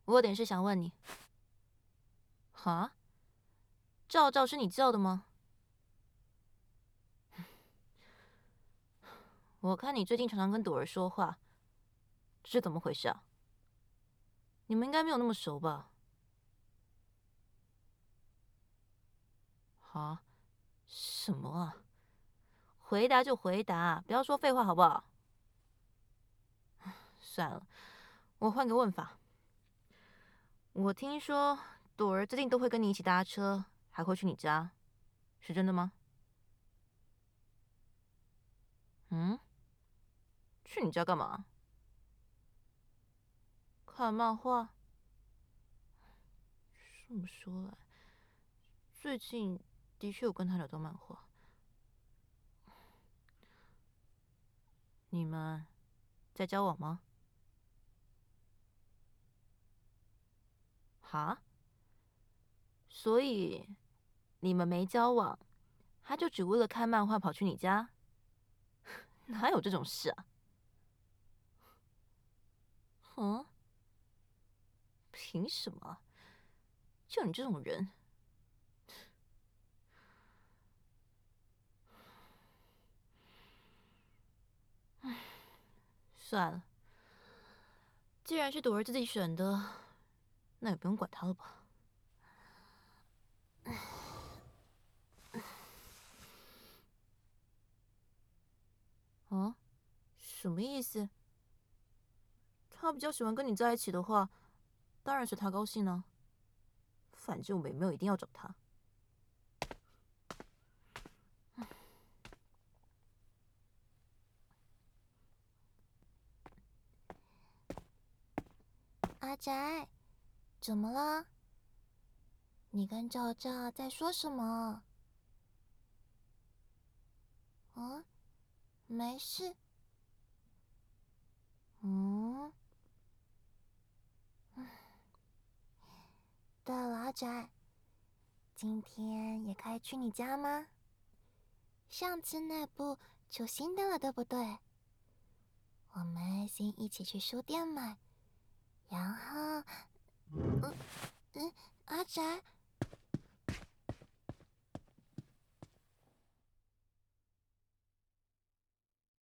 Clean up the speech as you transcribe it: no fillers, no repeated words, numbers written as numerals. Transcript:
我有点事想问你。哈？赵是你叫的吗？我看你最近常常跟朵儿说话，这是怎么回事啊？你们应该没有那么熟吧？哈？什么啊？回答就回答，不要说废话好不好？算了，我换个问法。我听说朵儿最近都会跟你一起搭车，还会去你家，是真的吗？嗯？去你家干嘛？看漫画？这么说来，最近的确有跟他聊到漫画。你们在交往吗？哈？所以你们没交往，他就只为了看漫画跑去你家？哪有这种事啊？嗯？凭什么？就你这种人，算了，既然是朵儿自己选的，那也不用管他了吧？啊？什么意思？他比较喜欢跟你在一起的话，当然是他高兴呢。反正我们也没有一定要找他。 阿宅，怎么了？你跟赵赵在说什么？嗯，没事。嗯，对了，阿宅，今天也可以去你家吗？上次那部出新的了，对不对？我们先一起去书店买，然后，阿宅，